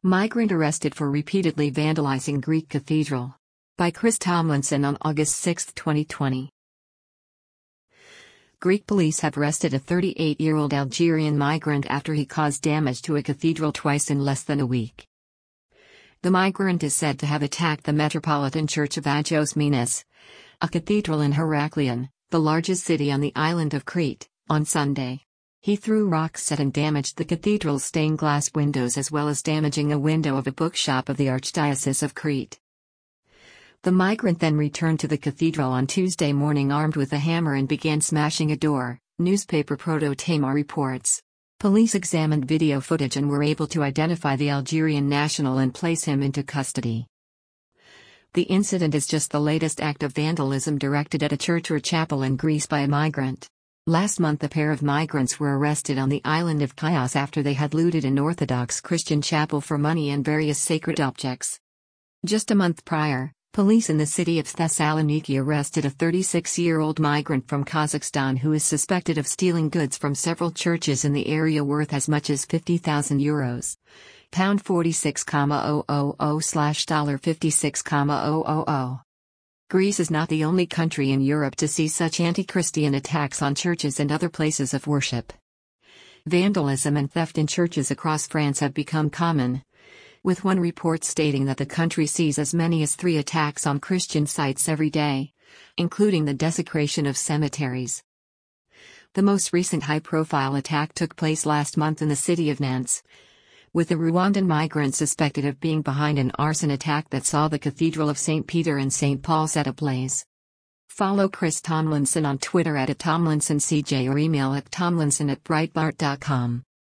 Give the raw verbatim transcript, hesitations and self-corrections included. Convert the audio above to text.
Migrant arrested for repeatedly vandalizing Greek cathedral. By Chris Tomlinson on August sixth, twenty twenty. Greek police have arrested a thirty-eight-year-old Algerian migrant after he caused damage to a cathedral twice in less than a week. The migrant is said to have attacked the Metropolitan Church of Agios Minas, a cathedral in Heraklion, the largest city on the island of Crete, on Sunday. He threw rocks at and damaged the cathedral's stained glass windows as well as damaging a window of a bookshop of the Archdiocese of Crete. The migrant then returned to the cathedral on Tuesday morning armed with a hammer and began smashing a door, newspaper Proto Tamar reports. Police examined video footage and were able to identify the Algerian national and place him into custody. The incident is just the latest act of vandalism directed at a church or chapel in Greece by a migrant. Last month a pair of migrants were arrested on the island of Chios after they had looted an Orthodox Christian chapel for money and various sacred objects. Just a month prior, police in the city of Thessaloniki arrested a thirty-six-year-old migrant from Kazakhstan who is suspected of stealing goods from several churches in the area worth as much as fifty thousand euros. Pound forty-six thousand slash dollar fifty-six thousand. Greece is not the only country in Europe to see such anti-Christian attacks on churches and other places of worship. Vandalism and theft in churches across France have become common, with one report stating that the country sees as many as three attacks on Christian sites every day, including the desecration of cemeteries. The most recent high-profile attack took place last month in the city of Nantes, with a Rwandan migrant suspected of being behind an arson attack that saw the Cathedral of Saint Peter and Saint Paul set ablaze. Follow Chris Tomlinson on Twitter at, at TomlinsonCJ or email at tomlinson at breitbart dot com.